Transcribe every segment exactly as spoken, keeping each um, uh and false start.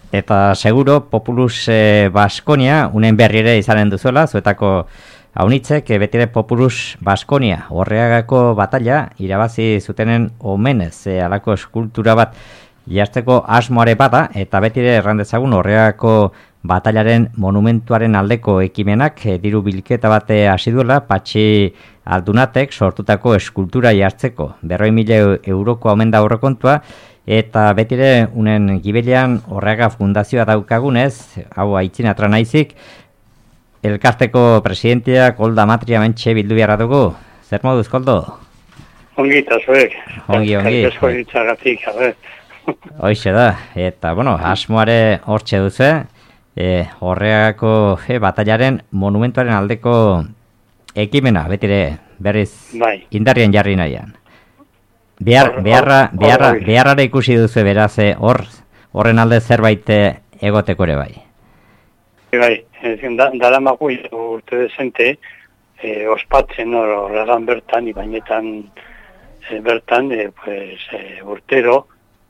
Eta seguro Populus eh, Baskonia unen berri ere izanen duzuela, zuetako haunitzek eh, betire Populus Baskonia Orreagako batalla irabazi zutenen omenez, eh, alako eskultura bat jartzeko asmoare bada, eta betire errandezagun Orreagako batallaren monumentuaren aldeko ekimenak eh, diru bilketa bate hasi duela Patxi Aldunatek sortutako eskultura jartzeko. Berroi mila euroko omen da aurrekontua, eta betire unen gibelian Orreaga fundazioa daukagunez, hau aitzin atra naizik, elkarteko presidentia Kolda Matria mentxe bildu beharra dugu. Zer moduz, Koldo? Ongi, eta zuek. Ongi, ongi. Kaikesko ditzagatik, a Hoixe da, eta, bueno, asmoare hortxe duze, e, Orreagako e, batallaren monumentuaren aldeko ekimena, betire berriz bai. Indarrien jarri nahian. Behar, beharra, beharra, beharra ikusi duzu beraz, hor, horren alde zerbait egoteko ere bai. Bai, da, dara magu urte dezente, eh, ospatzen horregan bertan, ibainetan eh, bertan, eh, pues, eh, urtero,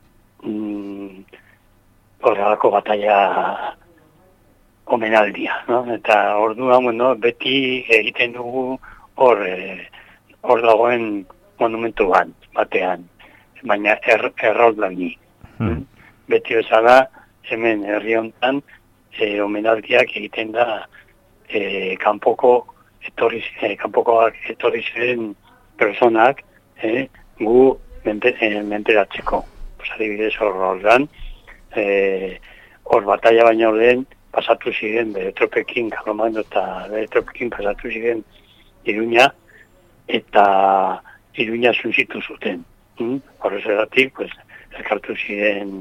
mm, horregako batalla omenaldia, no? Eta orduan, bueno, beti egiten dugu hor, eh, hor dagoen monumentu bat, batean, baina er, erroldani. Hmm. Beti bezala, hemen herri honetan, e, omenaldiak egiten da e, kanpoko etorri, e, kanpokoak etorri ziren personak e, gu mente, e, menteratzeko. Pues, adibidez hor ordan, e, hor batalla baino lehen pasatu ziren bere tropekin, Karlomagno eta bere tropekin pasatu ziren Iruña, eta Iruña zunzitu zuten. Mm? Horrezeratik, pues, elkartu ziren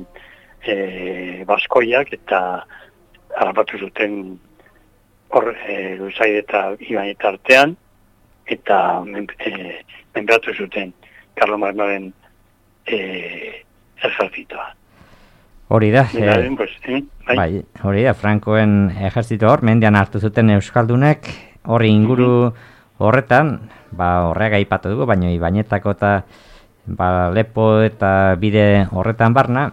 e, Baskoiak eta harrapatu zuten hor e, Luzaide eta Ibañeta artean, eta men, e, menberatu zuten Karlomagnoren e, ejertzitoa. Hori da, eh, pues, eh, bai. bai, hori da, Frankoen ejertzito hor, mendian hartu zuten Euskaldunek, hori inguru horretan, ba, Orreaga aipatu dugu, baina Ibañetako eta ba, Lepo eta bide horretan barna,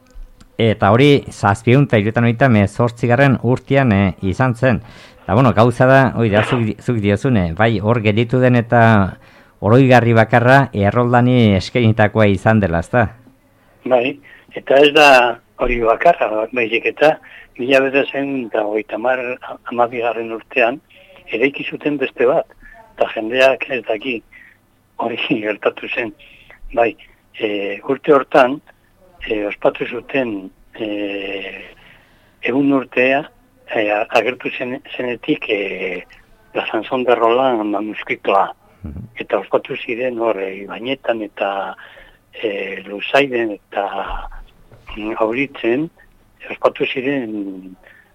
eta hori zazpiehun eta hirurogeita hogeita hemezortzigarren urtean e, izan zen. Eta, bueno, gauza da, hori da, zuk, zuk diozune, bai, hor gelditu den eta oroigarri bakarra erroldani eskainitakoa izan dela, ezta? Bai, eta ez da hori bakarra, baizik eta mila bederatziehun eta hogeita hamabigarren urtean eraiki zuten beste bat, eta jendeak ez daki hori gertatu zen. Bai, e, urte hortan, e, ospatu zuten e, egun urtea e, agertu zen, zenetik e, La Chanson de Roland manuskritoa. Eta ospatu ziren hor Ibañetan eta e, Luzaiden eta Auritzen, ospatu ziren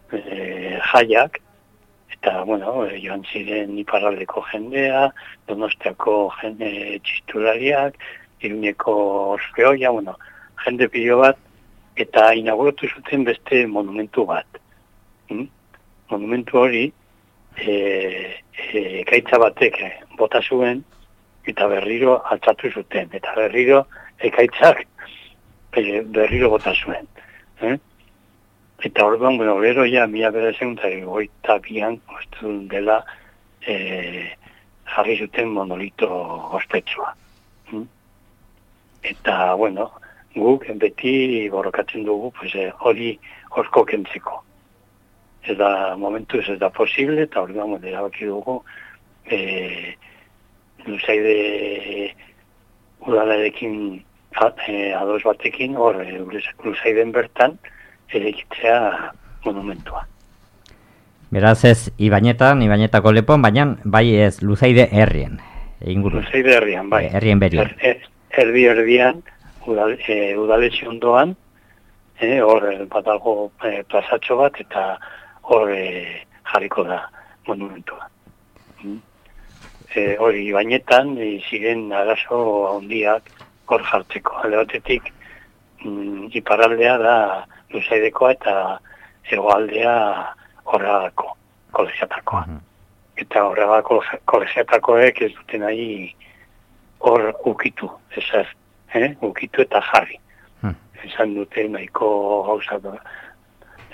e, jaiak, eta, bueno, joan ziren iparraldeko jendea, Donostiako jende txistulariak, Iruñeko Orfeoia, bueno, jende pilo bat, eta inauguratu zuten beste monumentu bat. Hmm? Monumentu hori, e, e, ekaitza batek bota zuen, eta berriro altzatu zuten, eta berriro ekaitzak e, berriro bota zuen. Eh? Eta orduan, bueno, gero ja, mila bederatziehun eta hogeita bian, ostun dela, e, jarri zuten monolito ospetsua. Hmm? Eta, bueno, guk beti borrokatzen dugu, pues, hori horko kentzeko. Ez da, momentu ez da posible, eta orduan, bueno, erabaki dugu, e, Luzaide udalarekin e, ados batekin, hor, e, Luzaiden bertan, eraikitzea monumentua. Beraz ez Ibañetan, Ibañetako Lepon, baina bai ez Luzaide herrien. Inguru. Luzaide herrian, bai. Herrien berien. Er, er, erdi erdian, udal, e, udaletxe ondoan, e, hor batago e, plazatxo bat, eta hor e, jarriko da monumentua. Mm. E, hori Ibañetan e, ziren arazo handiak hor jartzeko. Alde batetik, mm, iparraldea da Luzaidekoa eta hegoaldea Orregako, kolegiatakoa. Uh-huh. Eta Orregako kolegiatakoek ez duten nahi hor ukitu, ezer, eh? ukitu eta jarri. Uh-huh. Esan dute nahiko gauza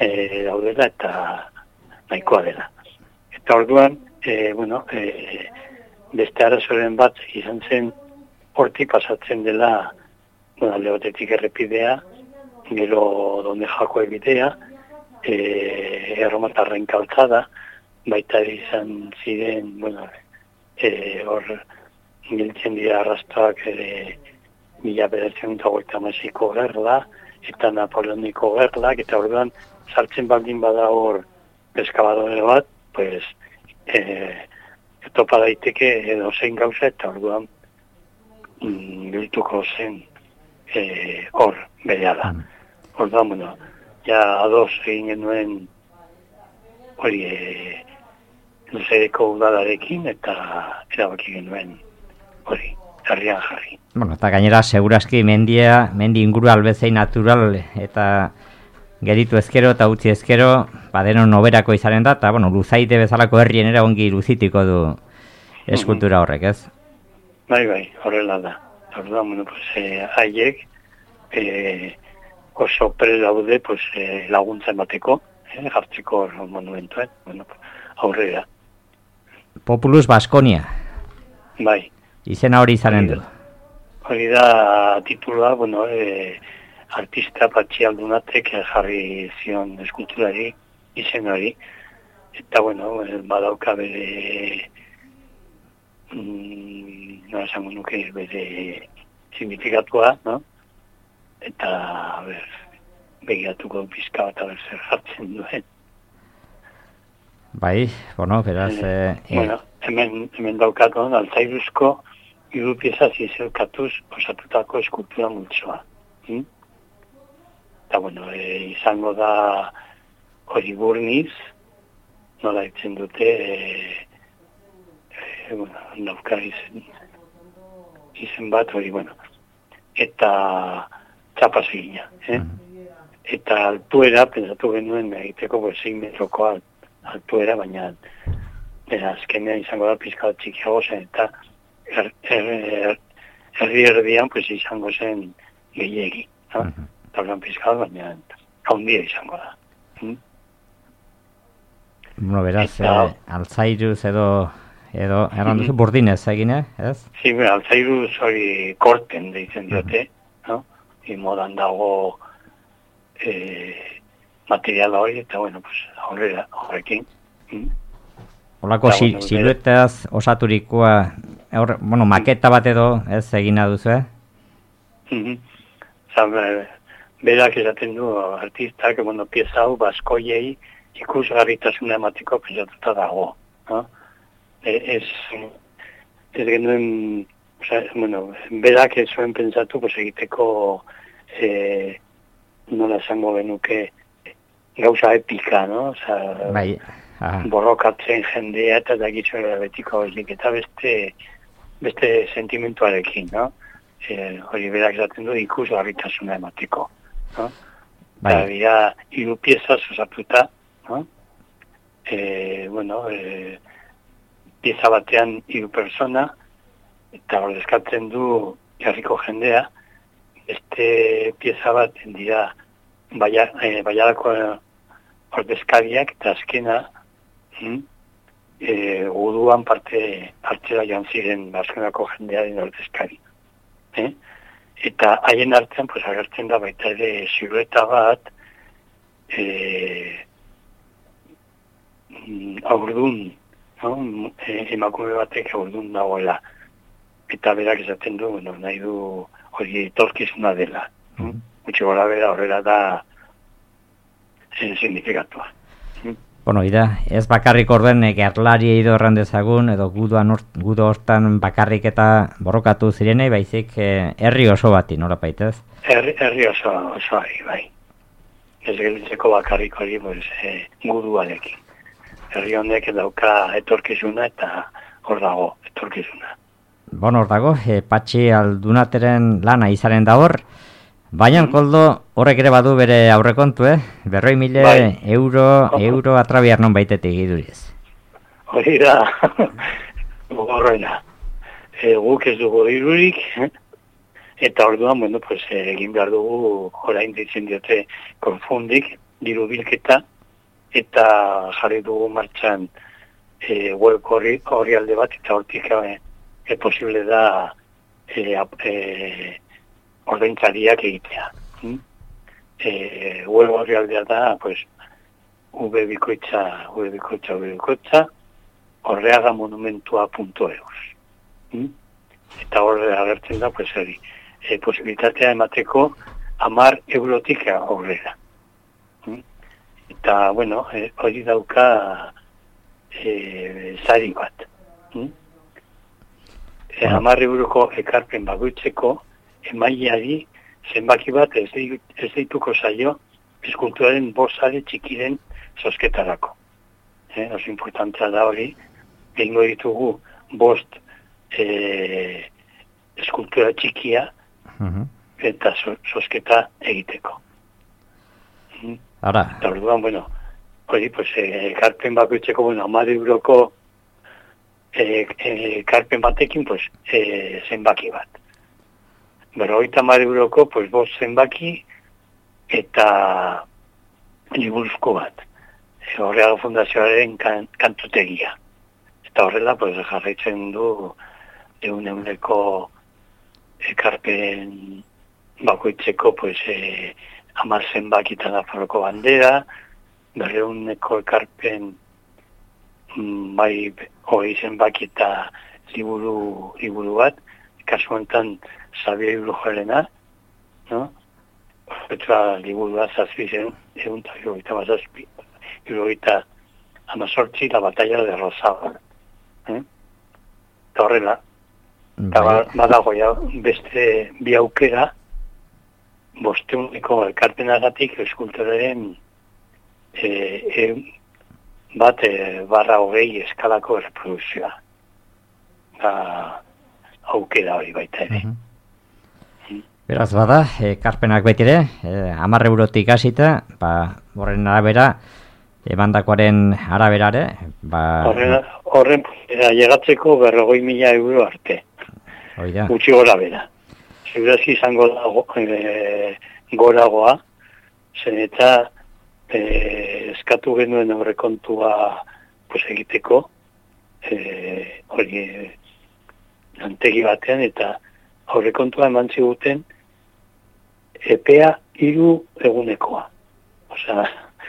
e, daudela eta nahikoa dela. Eta orduan, e, bueno, e, beste arazoren bat izan zen hortik pasatzen dela, bueno, alde batetik errepidea, gero donde jako egitea, e, erromatarren kaltzada, baita izan ziren, bueno, e, hor giltzen dira arrastoak ere mila bederatziehun eta hogeita hamaseiko gerla, eta Napoleoniko gerlak, eta orduan sartzen baldin bada hor eskabadore bat, pues, e, topa daiteke edo zein gauza, eta orduan mm, biltuko zen e, hor bereala. Orduan, bueno, ja ados egin genuen hori e, luzereko udalarekin eta erabaki genuen hori, herrian jarri. Bueno, eta gainera, seguraski mendia, mendi inguru albezei natural eta geritu ezkero eta utzi ezkero, badenon noberako izanen da, eta, bueno, luzaide bezalako herrien era ongi luzitiko du eskultura horrek, ez? Bai, bai, horrela da. Orduan, bueno, pues, eh, haiek, eh, oso pre daude, pues, eh, laguntza emateko, eh, jartzeko monumentuen, bueno, aurrera. Populus Baskonia. Bai. Izena hori izanen du. Hori da titulua, bueno, eh, artista Patxi Aldunatek jarri zion eskulturari izen hori. Eta, bueno, badauka bere, mm, no esango nuke bere signifikatua, no? Eta, ber, begiratuko pizka bat aber zer jartzen duen. Bai, bueno, beraz... Eh, eh, bueno, hemen, hemen daukaton, altzairuzko hiru pieza zizelkatuz osatutako eskultura multzoa. Hmm? Eta, bueno, e, izango da hori burniz, nola itzen dute, e, e, bueno, dauka izen, izen bat hori, bueno, eta txapaz egina. Eh? Mm. Eta altuera, pensatu genuen egiteko, pues, zein metroko alt, altuera, baina bera, azkenean izango da pizka txikiago zen, eta er, er, er, erdi erdian, pues, izango zen gehiegi. No? Mm-hmm. Eta orduan pizka, baina haundia izango da. Hmm? Bueno, beraz, eta, eh, altzairuz edo, edo erran duzu, burdinez egine, ez? Si, bueno, altzairuz hori korten deitzen diote, mm-hmm. no? I modan dago eh, materiala hori, eta, bueno, pues, horrela, horrekin. Hmm? Olako si, bueno, siluetaz osaturikoa, aur, bueno, maketa bat edo, ez, egina duzu, eh? Mm-hmm. Zan, berak esaten du artistak, bueno, pieza hau baskoiei ikusgarritasuna emateko pentsatuta dago. No? E, ez, ez genuen, oza, bueno, berak ez zuen pentsatu, pues, egiteko, e, nola esango genuke, gauza epika, no? Oza, bai. Borrokatzen jendea eta dakizu betiko horiek, eta beste, beste sentimentuarekin, no? E, hori berak esaten du ikusgarritasuna emateko. No? Bai. Eta dira hiru pieza osatuta, no? E, bueno, e, pieza batean hiru persona, eta ordezkatzen du herriko jendea, beste pieza bat dira baiarako e, ordezkariak, eta azkena hm, e, guduan parte hartzera joan ziren azkenako jendearen ordezkari. Eh? Eta haien artean, pues, agertzen da baita ere silueta bat, e, aurdun, no? E, emakume batek aurdun dagoela. Eta berak esaten du, bueno, nahi du hori etorkizuna dela. Mm-hmm. Gutxi gora bera horrela da zen signifikatua. Mm-hmm. Bueno, ida, ez bakarrik orden gerlari edo erran dezagun, edo guduan gudu hortan bakarrik eta borrokatu zirenei, baizik eh, herri oso bati, nora paitez? Herri, herri oso, oso ari, bai. Ez gelditzeko bakarrik hori, pues, eh, guduarekin. Herri honek dauka etorkizuna eta hor dago etorkizuna. Bueno, hor dago, eh, Patxi Aldunateren lana izanen da hor, baina, mm-hmm. Koldo, horrek ere badu bere aurrekontu, eh? Berroi mile bai. euro, oh. euro atrabiar non baitetik iduriz. Hori da, gogorrena. E, guk ez dugu irurik, eh? Eta orduan, bueno, pues, egin behar dugu orain ditzen diote konfundik, diru bilketa, eta jarri dugu martxan e, web horri, horri alde bat, eta hortik e, e, posible da e, e, ordaintzariak egitea. Hmm? E, web horri aldea da, pues, ubebikoitza, ubebikoitza, ubebikoitza, horreaga monumentua punto eus. Hmm? Eta horre agertzen da, pues, eri, e, posibilitatea emateko amar eurotik aurrera. Hmm? Eta, bueno, e, hori dauka e, zari bat. Hmm? E, amar euroko ekarpen bagoitzeko emaileari zenbaki bat ez, ez deituko zaio eskulturaren bosare txikiren zozketarako. E, oso importantea da hori, egingo ditugu bost e, eskultura txikia uh-huh. eta zozketa egiteko. Hmm? Ara. Eta orduan, bueno, hori, pues, ekarpen bakoitzeko, bueno, amar euroko ekarpen e, batekin, pues, e, zenbaki bat. Berrogeita hamar euroko, pues, bost zenbaki eta liburuzko bat. E, horreago fundazioaren kan, kantutegia. Eta horrela, pues, jarraitzen du egun eguneko ekarpen bakoitzeko, pues, e, hamar zenbaki eta Nafarroko bandera, berreuneko ekarpen bai hori zenbaki eta liburu, liburu bat, kasu honetan Xabier Irujarena, no? Eta liburua zazpi zen, egun eta irugaita bazazpi, irugaita amazortzi, la batalla de Rosaba. Eh? Eta horrela, eta badago ja beste bi aukera, bosteuneko elkarpenagatik eskulturaren e, e, bat e, barra hogei eskalako reprodukzioa. Da, aukera hori baita ere. Uh-huh. hmm. Beraz bada, ekarpenak beti ere, e, hamar eurotik hasita, ba, horren arabera, emandakoaren araberare, ba... Horren, horren llegatzeko berrogoi mila euro arte. Oida. Gutxi gora bera. Segurazki izango da e, goragoa, zen eta e, eskatu genuen aurrekontua pues, egiteko, e, hori lantegi batean, eta aurrekontua eman ziguten epea hiru egunekoa. Osea,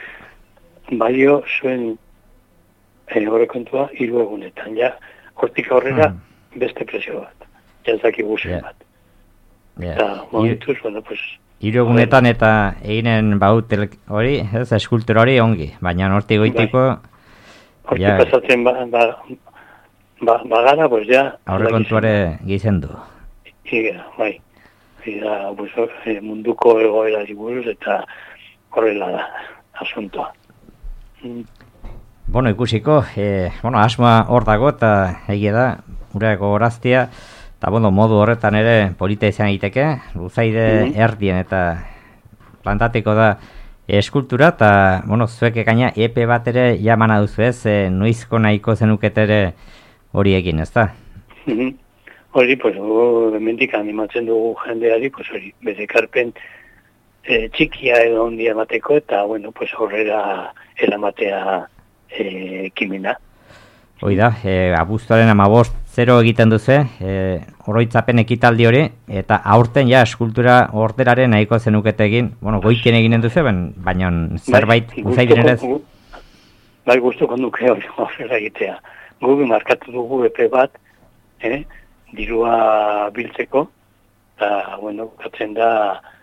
baio zuen e, aurrekontua hiru egunetan. Ja, hortik aurrera mm. beste presio bat. Jazaki guzen yeah. bat. Yeah. Eta, momentuz, bueno, pues... Hiru egunetan eta eginen baut hori, ez, eskultura hori ongi, baina hortik goitiko... Hortik ja, pasatzen ba, ba, ba, bagara, pues ja... Aurrekontuare gizendu. Iga, bai. Iga, pues, munduko egoera buruz eta horrela da, asuntoa. Mm. Bueno, ikusiko, eh, bueno, asmoa hor dago eta egia da, ureako goraztia, eta, bueno, modu horretan ere polita izan egiteke, luzaide mm-hmm. erdien eta plantateko da eskultura, eta, bueno, zuek ekaina epe bat ere jamana duzu ez, e, noizko nahiko zenuketere hori egin, ez da? Mm-hmm. Hori, pues, hemendik animatzen dugu jendeari, pues, hori, bere ekarpen e, txikia edo ondia emateko, eta, bueno, pues, horrela eramatea e, ekimena. Hoi da, e, abuztuaren amabost zero egiten duze, e, oroitzapen ekitaldi hori, eta aurten ja eskultura orderaren nahiko zenukete egin, bueno, goitien eginen duze, ben, baina zerbait uzai dinerez? Bai, guztuko nuke hori horrela egitea. Gugi markatu dugu epe bat, eh, dirua biltzeko, eta, bueno, katzen da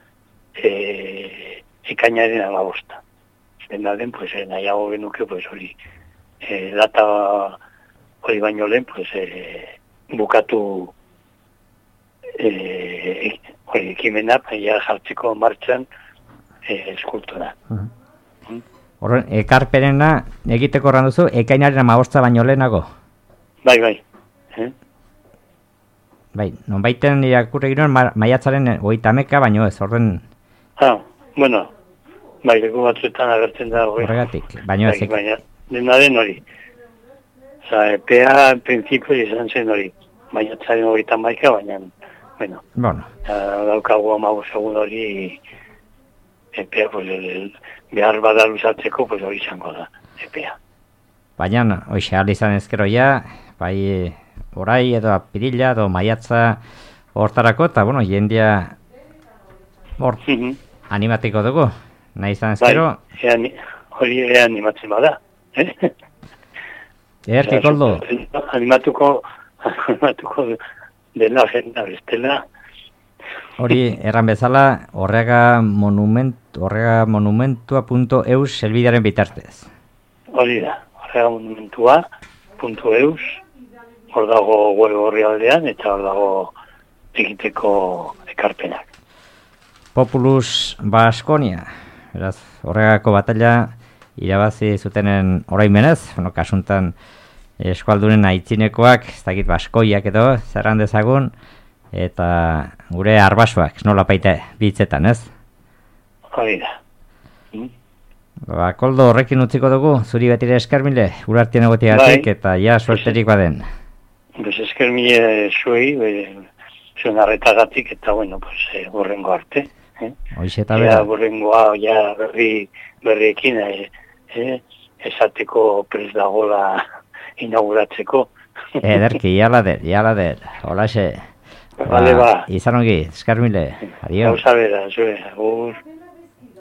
e, ekainaren amabosta. Zena den, pues, nahiago genuke, pues, hori, e, data... Hori baino lehen, pues, e, bukatu e, hori ekimena, ja jartzeko martxan e, eskultura. Uh-huh. mm? Horren, ekarpenena egiteko horren duzu, ekainaren amabosta baino lehenago? Bai, bai. Eh? Bai, non baiten irakurre ginoen ma, maiatzaren hogeita hameka baino ez, horren... Ah, bueno, bai, leku batzuetan agertzen da hori. Horregatik, baino ez. Bai, baina, dena den hori. Osa, epea, en principio, izan zen hori. Maiatzaren hogeita hamaika, baina, bueno. Bueno. Daukagu amago segun hori epea, pues, el, el, behar bada luzatzeko, pues, hori izango da, epea. Baina, hoxe, ahal izan ezkero ja, bai, orai edo apirila edo maiatza hortarako, eta, bueno, jendia hor Mhm. animatiko dugu, nahi izan ezkero. Bai, ea, hori ea animatzen bada, eh? Erki koldo. Animatuko, animatuko dela agenda bestela. Hori, erran bezala, horrega monument, horrega monumentua punto eus helbidearen bitartez. Hori da, horrega monumentua punto eus, hor dago web horri aldean, eta hor dago egiteko ekarpenak. Populus Baskonia, beraz, horregako batalla irabazi zutenen oraimenez, bueno, kasuntan eskualdunen aitzinekoak, ez dakit baskoiak edo, zerran dezagun, eta gure arbasoak, nola paite bitzetan, ez? Hori da. Mm? Ba, koldo horrekin utziko dugu, zuri betire eskermile, urartien egotiagatik, Bai. eta ja suerterik baden. Bez eskermile zuei, zuen arretagatik, eta bueno, pues, eh, borrengo arte. Eh? Hoixe eta Ja, bera. borrengoa, ja, berri, berriekin, eh, eh, esateko prest dagola inauguratzeko. Ederki, jala der, jala der, holaxe. Vale, ba. Izan ongi, eskermile, adio. Gauza bera, zue, agur.